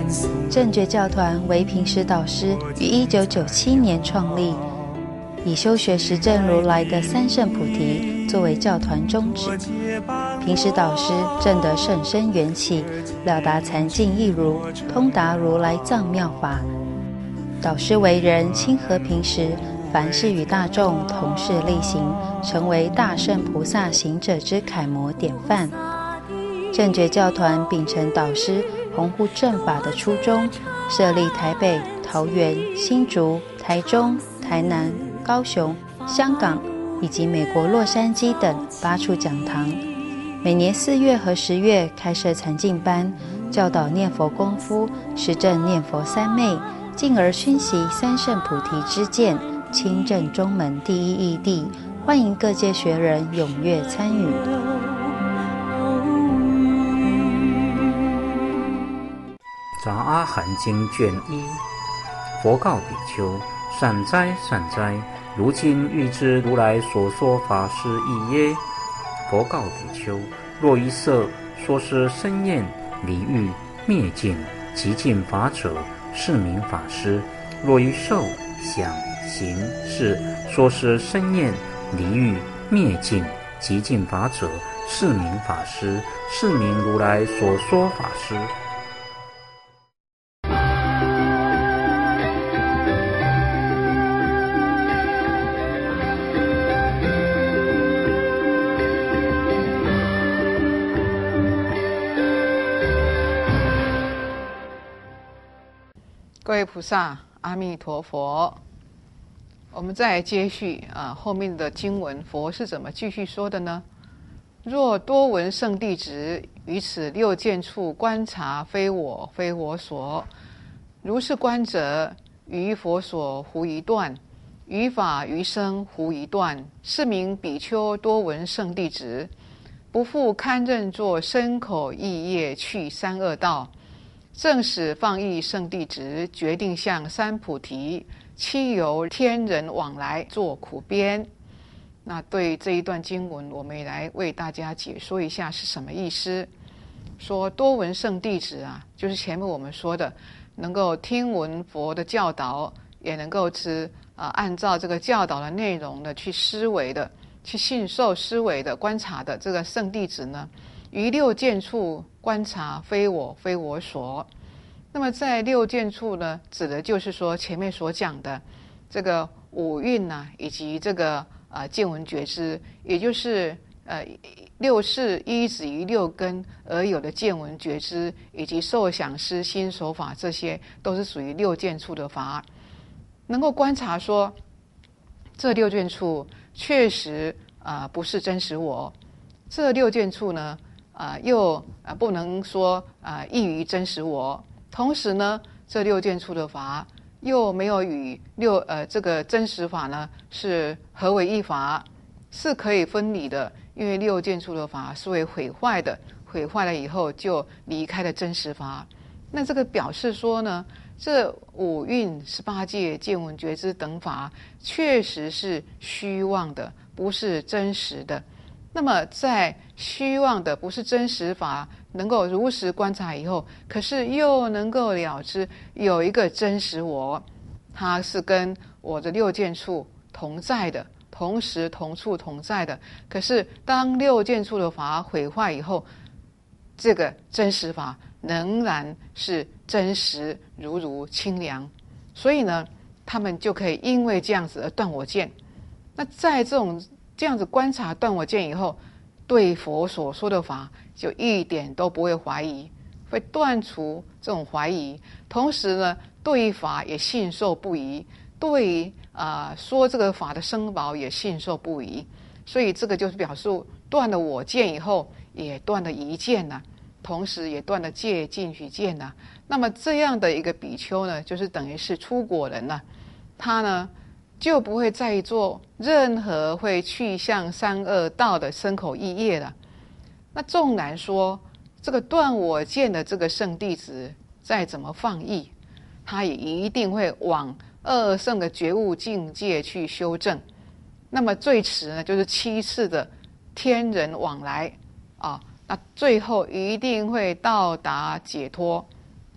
正觉教团为平时导师于1997年创立，以修学实证如来的三圣菩提作为教团宗旨。平时导师证得甚深缘起，了达禅境义如，通达如来藏妙法。导师为人亲和平时，凡事与大众同事力行，成为大圣菩萨行者之楷模典范。正觉教团秉承导师弘护正法的初衷，设立台北、桃园、新竹、台中、台南、高雄、香港以及美国洛杉矶等8处讲堂，每年4月和10月开设禅净班，教导念佛功夫，实证念佛三昧，进而熏习三圣菩提之见，亲证中门第一义谛，欢迎各界学人踊跃参与。 杂阿含经卷1，佛告比丘：善哉善哉，如今欲知如来所说法是义耶？佛告比丘：若一色说是生厌离欲灭尽极尽法者，是名法师；若一受想行识说是生厌离欲灭尽极尽法者，是名法师，是名如来所说法师。 各位菩萨，阿弥陀佛。我们再接续后面的经文，佛是怎么继续说的呢？若多闻圣弟子于此六见处观察，非我非我所，如是观者，于佛所胡一断，于法于生胡一断，是名比丘多闻圣弟子，不复堪任作身口意业去三恶道。正使放逸圣弟子决定向三菩提，期由天人往来做苦边。那对这一段经文，我们也来为大家解说一下是什么意思。说多闻圣弟子就是前面我们说的，能够听闻佛的教导，也能够按照这个教导的内容呢去思维的，去信受思维的观察的这个圣弟子呢，于六见处观察，非我非我所。那么在六见处呢，指的就是说前面所讲的这个五蕴以及这个见闻觉知，也就是六识依止于六根而有的见闻觉知，以及受想思心手法，这些都是属于六见处的法。能够观察说这六见处确实不是真实我，这六见处呢又不能说异于真实我，同时呢这六见处的法又没有与这个真实法呢是合为一法，是可以分离的。因为六见处的法是会毁坏的，毁坏了以后就离开了真实法。那这个表示说呢，这五蕴18界见闻觉知等法确实是虚妄的，不是真实的。那么在虚妄的不是真实法能够如实观察以后，可是又能够了知有一个真实我，它是跟我的六见处同在的，同时同处同在的。可是当六见处的法毁坏以后，这个真实法仍然是真实如清凉。所以呢，他们就可以因为这样子而断我见。那在这样子观察断我见以后，对佛所说的法就一点都不会怀疑，会断除这种怀疑。同时呢，对于法也信受不疑，对于说这个法的生宝也信受不疑。所以这个就是表示断了我见以后，也断了疑见同时也断了戒禁取见那么这样的一个比丘呢，就是等于是出果人他呢就不会再做任何会去向三恶道的身口意业了。那纵然说这个断我见的这个圣弟子再怎么放逸，他也一定会往二圣的觉悟境界去修正。那么最迟呢，就是7次的天人往来那最后一定会到达解脱，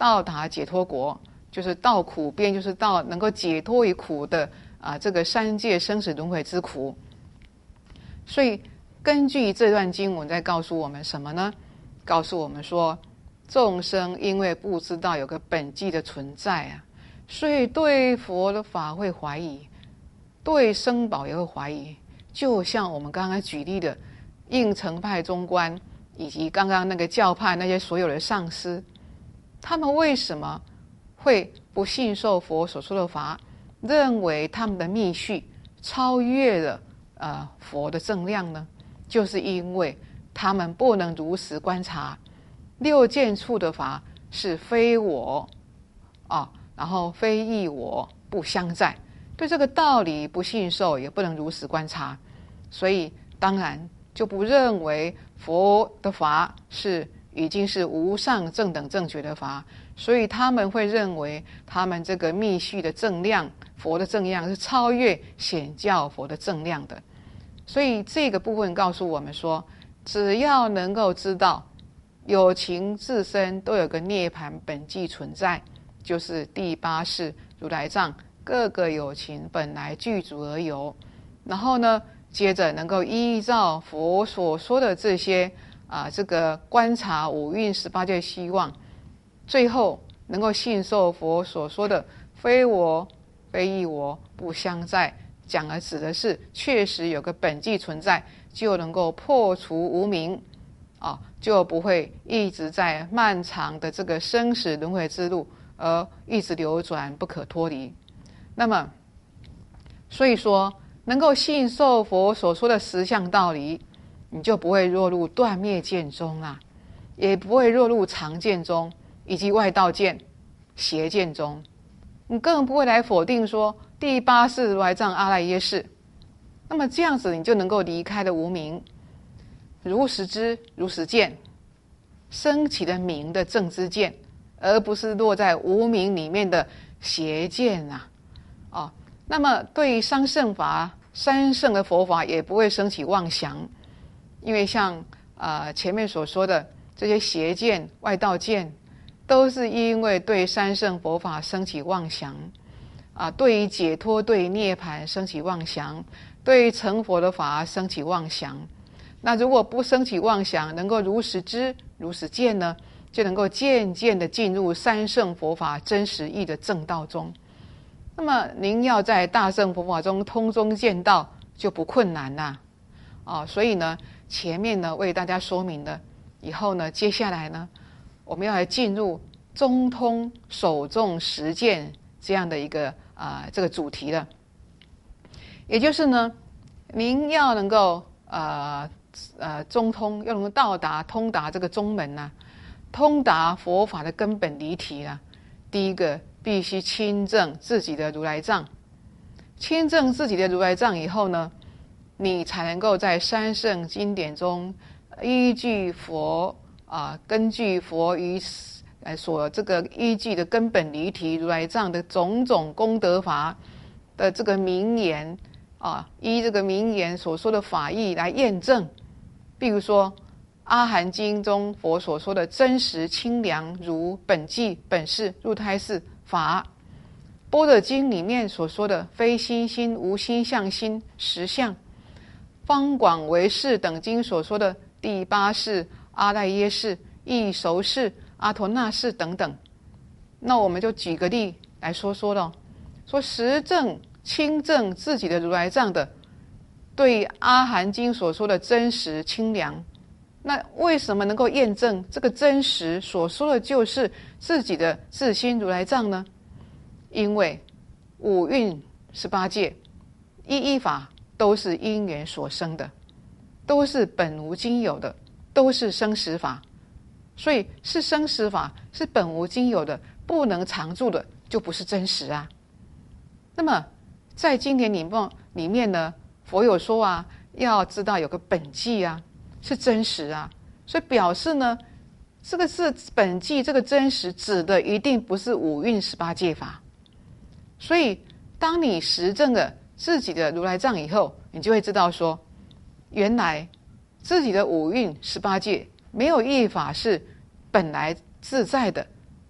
到达解脱国，就是到苦边，就是到能够解脱于苦的这个三界生死轮回之苦。所以根据这段经文在告诉我们什么呢？告诉我们说，众生因为不知道有个本寂的存在啊，所以对佛的法会怀疑，对僧宝也会怀疑。就像我们刚刚举例的应成派中观，以及刚刚那个教派那些所有的上师，他们为什么会不信受佛所说的法，认为他们的密续超越了佛的正量呢？就是因为他们不能如实观察六见处的法是非我然后非异我，不相在，对这个道理不信受，也不能如实观察，所以当然就不认为佛的法已经是无上正等正觉的法，所以他们会认为他们这个密续的正量，佛的正量是超越显教佛的正量的。所以这个部分告诉我们说，只要能够知道有情自身都有个涅槃本寂存在，就是第八世如来藏各个有情本来具足而有，然后呢接着能够依照佛所说的这些这个观察五蕴18界希望，最后能够信受佛所说的非我非异我不相在，讲的指的是确实有个本寂存在，就能够破除无明就不会一直在漫长的这个生死轮回之路而一直流转不可脱离。那么所以说能够信受佛所说的实相道理，你就不会落入断灭见中啦，也不会落入常见中以及外道见邪见中，你更不会来否定说第八世如来藏阿赖耶识。那么这样子你就能够离开了无明，如实知如实见，升起的明的正知见，而不是落在无明里面的邪见那么对于三圣法、三圣的佛法也不会升起妄想，因为像前面所说的这些邪见、外道见，都是因为对三圣佛法升起妄想对于解脱、对于涅槃升起妄想，对于成佛的法升起妄想。那如果不升起妄想，能够如实知、如实见呢，就能够渐渐的进入三圣佛法真实义的正道中。那么您要在大乘佛法中通中见道就不困难啦所以呢前面呢为大家说明了以后呢，接下来呢我们要来进入中通首重实践这样的一个这个主题了。也就是呢您要能够中通，要能够通达这个中门通达佛法的根本离体第一个必须亲证自己的如来藏，亲证自己的如来藏以后呢，你才能够在三圣经典中依据佛根据佛于所这个依据的根本离体如来藏的种种功德法的这个名言依这个名言所说的法义来验证。比如说阿含经中佛所说的真实清凉如本寂本誓入胎识法，般若经里面所说的非心心无心相心实相，方广为识等经所说的第八识阿赖耶识异熟识阿陀那识等等。那我们就举个例来说了，说实证亲证自己的如来藏的对阿含经所说的真实清凉，那为什么能够验证这个真实所说的就是自己的自心如来藏呢？因为五蕴18界一法都是因缘所生的，都是本无经有的，都是生死法，所以是生死法，是本无经有的，不能常住的，就不是真实那么在经典里面呢，佛有说要知道有个本寂是真实所以表示呢，这个是本寂，这个真实指的一定不是五蕴18界法。所以当你实证了自己的如来藏以后，你就会知道说，原来自己的五蕴18界没有一法是本来自在的，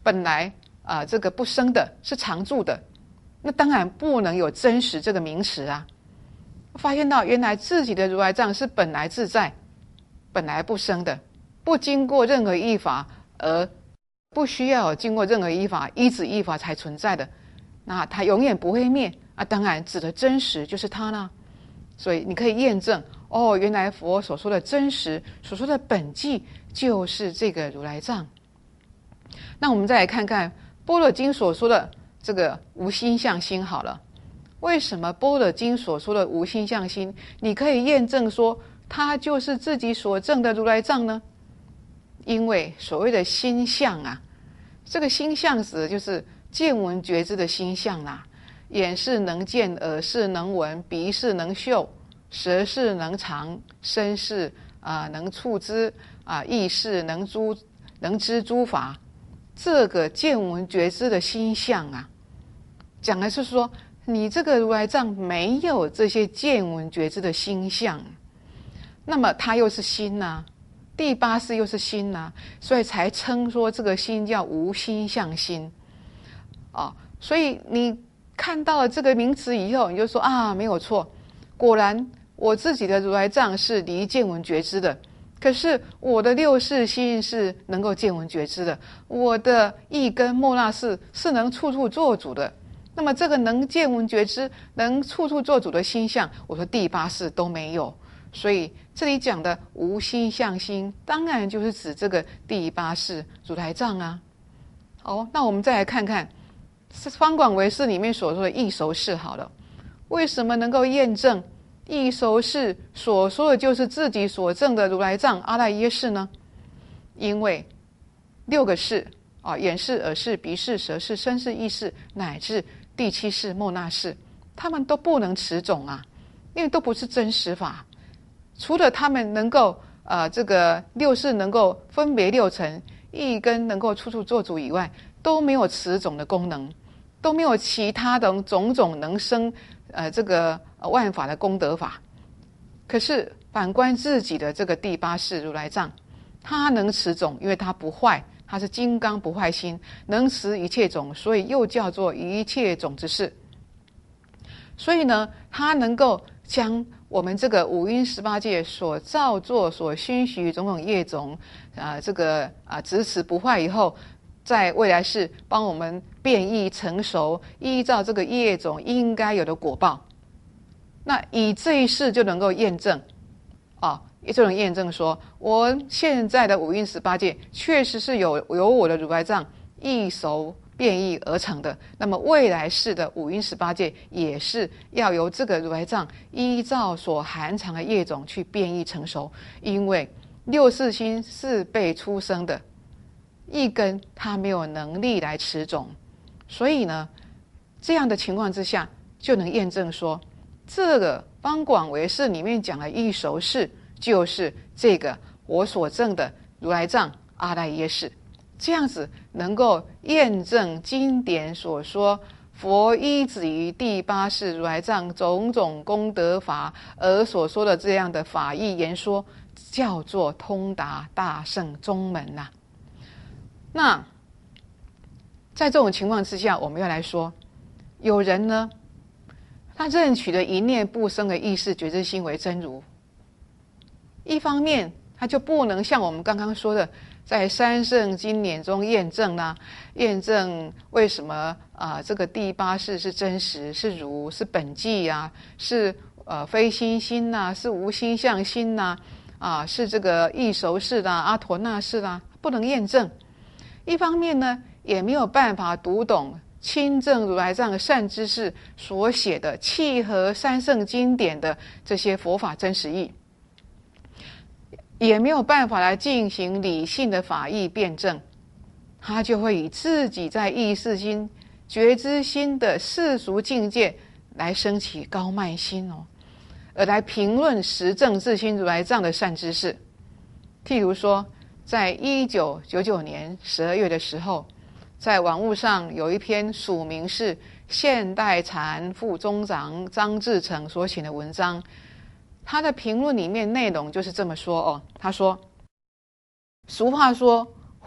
本来这个不生的，是常住的，那当然不能有真实这个名词啊。发现到原来自己的如来藏是本来自在，本来不生的，不经过任何依法，而不需要经过任何依法，依止依法才存在的，那它永远不会灭啊。当然指的真实就是它啦。所以你可以验证原来佛所说的真实，所说的本际就是这个如来藏。那我们再来看看般若经所说的这个无心相心好了。为什么般若经所说的无心相心，你可以验证说它就是自己所证的如来藏呢？因为所谓的心相啊，这个心相指的就是见闻觉知的心相啦。眼是能见，耳是能闻，鼻是能嗅，舌是能尝，身是能触知，意是能知诸法。这个见闻觉知的心相啊，讲的是说你这个如来藏没有这些见闻觉知的心相，那么它又是心啊，第八识又是心啊，所以才称说这个心叫无心相心所以你看到了这个名词以后，你就说没有错，果然我自己的如来藏是离见闻觉知的，可是我的六识心是能够见闻觉知的，我的意根末那识是能处处做主的。那么这个能见闻觉知，能处处做主的心相，我说第八识都没有。所以这里讲的无心相心，当然就是指这个第八识如来藏啊。好，那我们再来看看方广唯识里面所说的异熟识好了。为什么能够验证异熟识所说的就是自己所证的如来藏阿赖耶识呢？因为六个识眼识、耳识、鼻识、舌识、身识、意识，乃至第七识末那识，他们都不能持种啊，因为都不是真实法。除了他们能够这个六识能够分别六尘，意根能够处处做主以外，都没有持种的功能，都没有其他的种种能生这个万法的功德法。可是反观自己的这个第八识如来藏，它能持种，因为它不坏，它是金刚不坏心，能持一切种，所以又叫做一切种之识。所以呢，它能够将我们这个五蕴18界所造作、所熏习种种业种这个执持不坏以后，在未来世帮我们变异成熟，依照这个业种应该有的果报。那以这一世就能够验证就能验证说，我现在的五蕴18界确实是有我的如来藏异熟变异而成的。那么未来世的五蕴18界也是要由这个如来藏依照所含藏的业种去变异成熟，因为六识心是被出生的，一根它没有能力来持种，所以呢，这样的情况之下，就能验证说，这个方广唯识里面讲的异熟识，就是这个我所证的如来藏阿赖耶识。这样子能够验证经典所说佛依止于第八识如来藏种种功德法而所说的这样的法义言说，叫做通达大圣宗门那在这种情况之下，我们要来说，有人呢，他认取的一念不生的意识觉知心为真如，一方面他就不能像我们刚刚说的，在三圣经典中验证验证为什么这个第八识是真实，是如，是本际是非心心是无心相心是这个异熟识阿陀那识不能验证。一方面呢，也没有办法读懂亲证如来藏善知识所写的契合三圣经典的这些佛法真实义，也没有办法来进行理性的法义辩证，他就会以自己在意识心、觉知心的世俗境界来升起高慢心而来评论实证自心如来藏的善知识。譬如说，在1999年12月的时候，在网络上有一篇署名是现代禅副宗长张志成所写的文章，他的评论里面内容就是这么说他说，俗话说，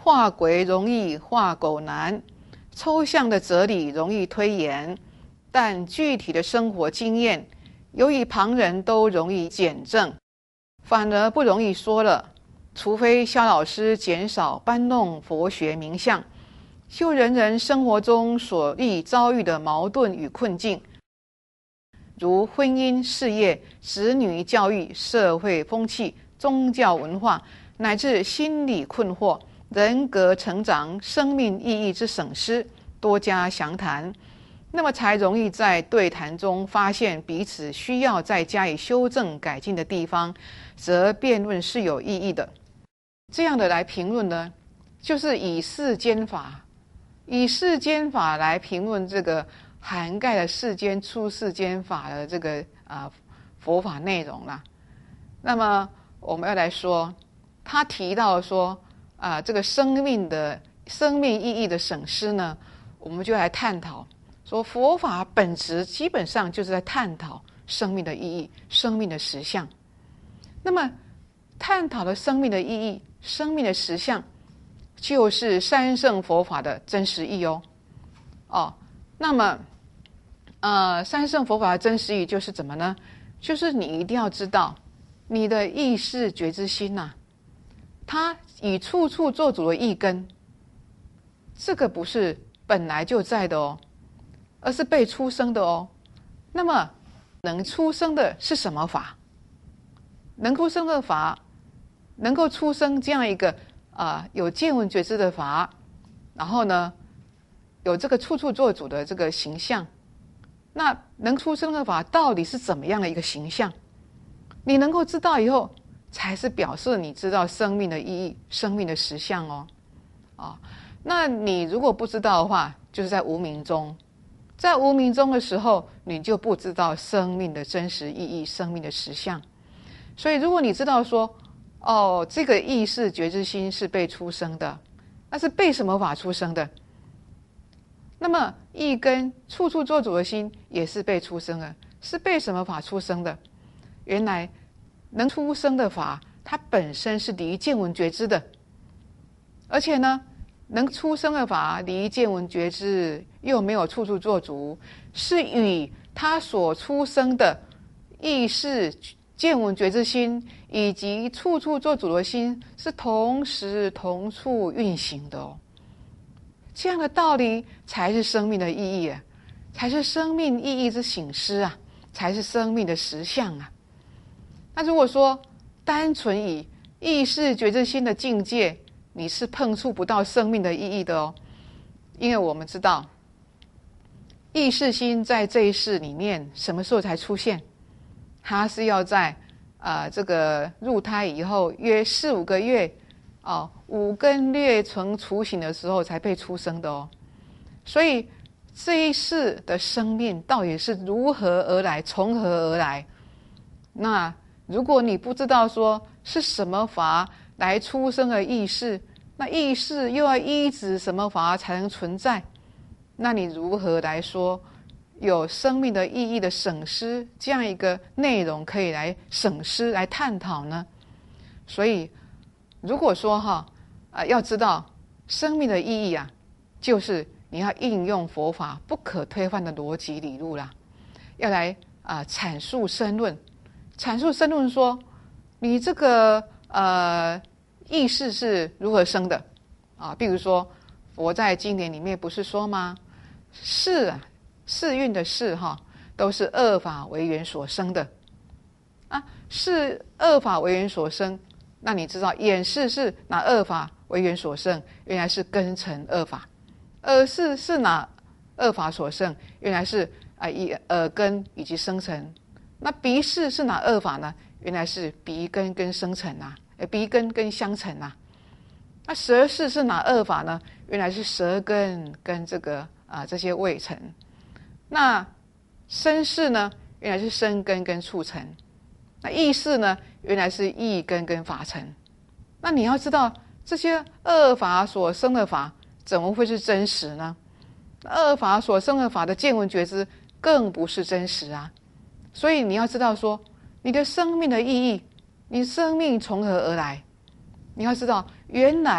画鬼容易画狗难，抽象的哲理容易推演，但具体的生活经验，由于旁人都容易检证，反而不容易说了。除非萧老师减少搬弄佛学名相，就人人生活中所易遭遇的矛盾与困境，如婚姻、事业、子女教育、社会风气、宗教文化，乃至心理困惑、人格成长、生命意义之省思，多加详谈，那么才容易在对谈中发现彼此需要再加以修正改进的地方，则辩论是有意义的。这样的来评论呢，就是以世间法来评论这个涵盖了世间出世间法的这个佛法内容啦。那么我们要来说，他提到说这个生命意义的省思呢，我们就来探讨说，佛法本质基本上就是在探讨生命的意义、生命的实相。那么探讨了生命的意义、生命的实相，就是三圣佛法的真实义哦。那么三圣佛法的真实义就是怎么呢？就是你一定要知道，你的意识觉知心它以处处做主的意根，这个不是本来就在的哦，而是被出生的哦。那么能出生的是什么法？能出生的法，能够出生这样一个有见闻觉知的法，然后呢有这个处处做主的这个形象。那能出生的法到底是怎么样的一个形象？你能够知道以后，才是表示你知道生命的意义、生命的实相哦。那你如果不知道的话，就是在无明中。在无明中的时候，你就不知道生命的真实意义、生命的实相。所以如果你知道说，这个意识觉知心是被出生的，那是被什么法出生的？那么意根处处做主的心也是被出生的，是被什么法出生的？原来能出生的法，它本身是离见闻觉知的，而且呢，能出生的法离见闻觉知又没有处处做主，是与它所出生的意识见闻觉知心以及处处做主的心是同时同处运行的哦。这样的道理才是生命的意义才是生命意义之省思才是生命的实相那如果说单纯以意识觉知心的境界，你是碰触不到生命的意义的哦。因为我们知道意识心在这一世里面什么时候才出现？它是要在这个入胎以后约4-5个月五根略成雏形的时候才被出生的哦。所以这一世的生命到底是如何而来，从何而来？那如果你不知道说是什么法来出生的意识，那意识又要依止什么法才能存在？那你如何来说有生命的意义的省思这样一个内容可以来省思来探讨呢？所以如果说要知道生命的意义就是你要应用佛法不可推翻的逻辑理路啦，要来阐述申论说你这个意识是如何生的比如说佛在经典里面不是说吗？世运的世都是恶法为缘所生的是恶法为缘所生。那你知道眼识是哪恶法为缘所生？原来是根尘恶法。耳识是哪恶法所生？原来是以耳根以及生尘。那鼻识是哪恶法呢？原来是鼻根跟生尘鼻根跟相尘那舌识是哪恶法呢？原来是舌根跟这个这些味尘。那身识呢？原来是身根跟触尘。那意识呢？原来是意根跟法尘。那你要知道这些恶法所生的法怎么会是真实呢？恶法所生的法的见闻觉知更不是真实所以你要知道说你的生命的意义，你生命从何而来？你要知道原来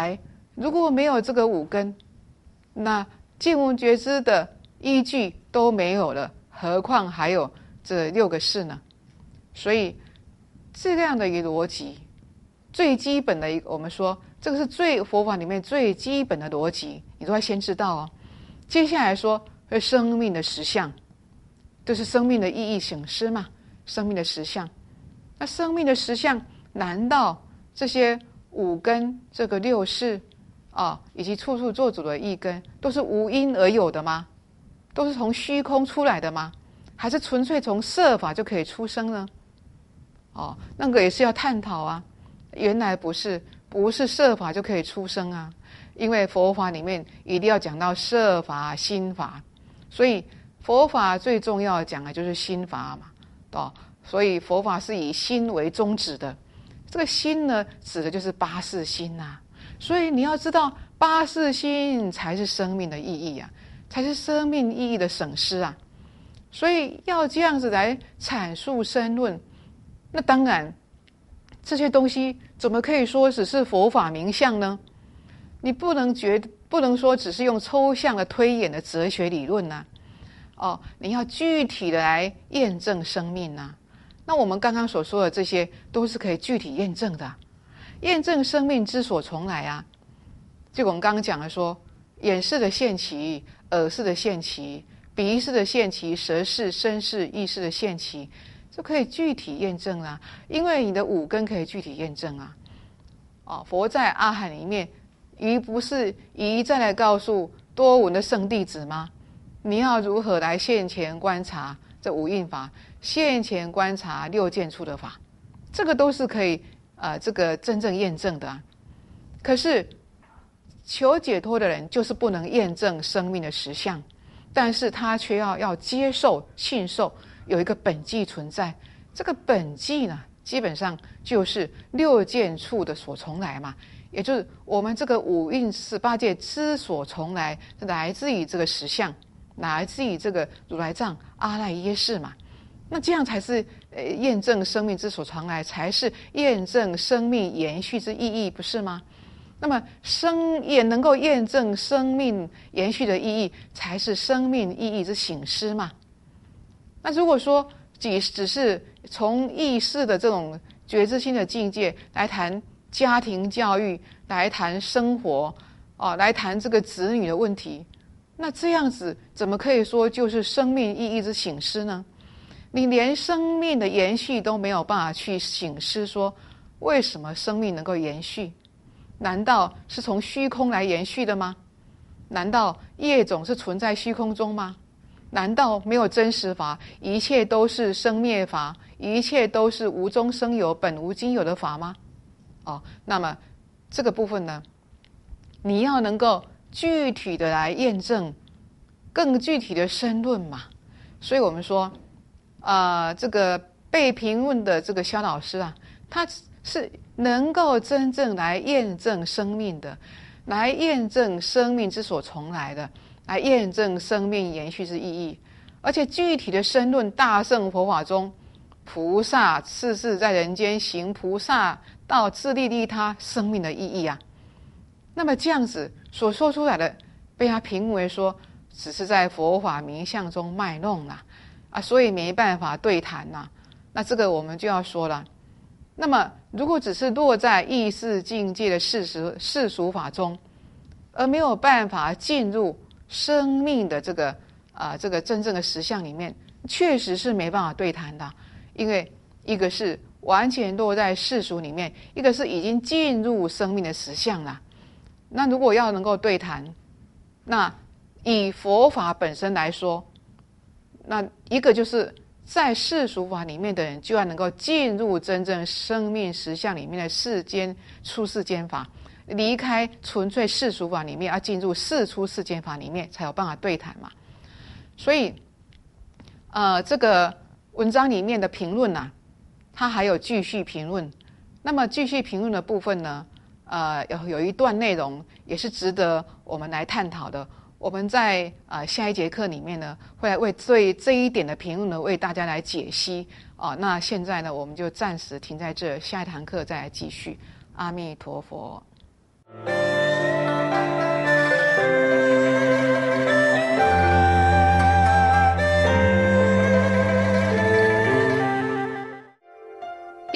如果没有这个五根，那见闻觉知的依据都没有了，何况还有这6个事呢？所以这样的一个逻辑，最基本的一个，我们说这个是佛法里面最基本的逻辑，你都要先知道哦。接下来说生命的实相，就是生命的意义醒思嘛，生命的实相。那生命的实相，难道这些五根这个6事以及处处做主的意根，都是无因而有的吗？都是从虚空出来的吗？还是纯粹从色法就可以出生呢？那个也是要探讨啊。原来不是色法就可以出生啊，因为佛法里面一定要讲到色法、心法，所以佛法最重要讲的就是心法嘛，所以佛法是以心为宗旨的。这个心呢，指的就是八识心啊。所以你要知道，八识心才是生命的意义啊，才是生命意义的省思啊。所以要这样子来阐述申论，那当然这些东西怎么可以说只是佛法名相呢？你不能说只是用抽象的推演的哲学理论啊。你要具体的来验证生命啊。那我们刚刚所说的这些都是可以具体验证的啊，验证生命之所从来啊。就我们刚刚讲的说，眼识的现起，耳识的现起，鼻识的现起，舌识、身识、意识的现起，就可以具体验证啦。因为你的五根可以具体验证啊。佛在阿含里面，不是一再来告诉多闻的圣弟子吗？你要如何来现前观察这五印法，现前观察6见处的法，这个都是可以这个真正验证的啊。可是求解脱的人就是不能验证生命的实相，但是他却要接受信受有一个本际存在。这个本际呢，基本上就是6见处的所从来嘛，也就是我们这个五蕴18界之所从来，来自于这个实相，来自于这个如来藏阿赖耶识嘛。那这样才是验证生命之所从来，才是验证生命延续之意义，不是吗？那么也能够验证生命延续的意义，才是生命意义之醒思嘛。那如果说只是从意识的这种觉知心的境界来谈家庭教育，来谈生活来谈这个子女的问题，那这样子怎么可以说就是生命意义之醒思呢？你连生命的延续都没有办法去醒思，说为什么生命能够延续？难道是从虚空来延续的吗？难道业种是存在虚空中吗？难道没有真实法，一切都是生灭法，一切都是无中生有、本无今有的法吗？那么这个部分呢，你要能够具体的来验证，更具体的申论嘛。所以我们说这个被评论的这个萧老师啊，他是能够真正来验证生命的，来验证生命之所从来的，来验证生命延续之意义。而且具体的申论大乘佛法中，菩萨次世在人间行菩萨道，自利利他生命的意义啊。那么这样子所说出来的，被他评为说只是在佛法名相中卖弄啦所以没办法对谈呐。那这个我们就要说了，那么如果只是落在意识境界的世俗法中，而没有办法进入生命的这个真正的实相里面，确实是没办法对谈的。因为一个是完全落在世俗里面，一个是已经进入生命的实相了。那如果要能够对谈，那以佛法本身来说，那一个就是在世俗法里面的人，就要能够进入真正生命实相里面的出世间法，离开纯粹世俗法里面，要进入出世间法里面，才有办法对谈嘛。所以这个文章里面的评论啊，它还有继续评论。那么继续评论的部分呢，有一段内容也是值得我们来探讨的。我们在下一节课里面呢，会来为这一点的评论呢，为大家来解析那现在呢，我们就暂时停在这，下一堂课再来继续。阿弥陀佛。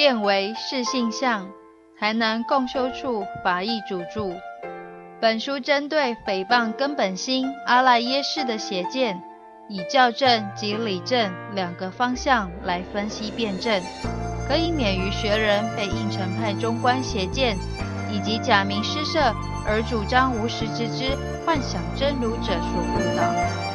变为释性相，台南共修处法义主著。本书针对诽谤根本心阿赖耶识的邪见，以教正及理正两个方向来分析辩证，可以免于学人被应成派中观邪见以及假名施设而主张无实之知、幻想真如者所误导。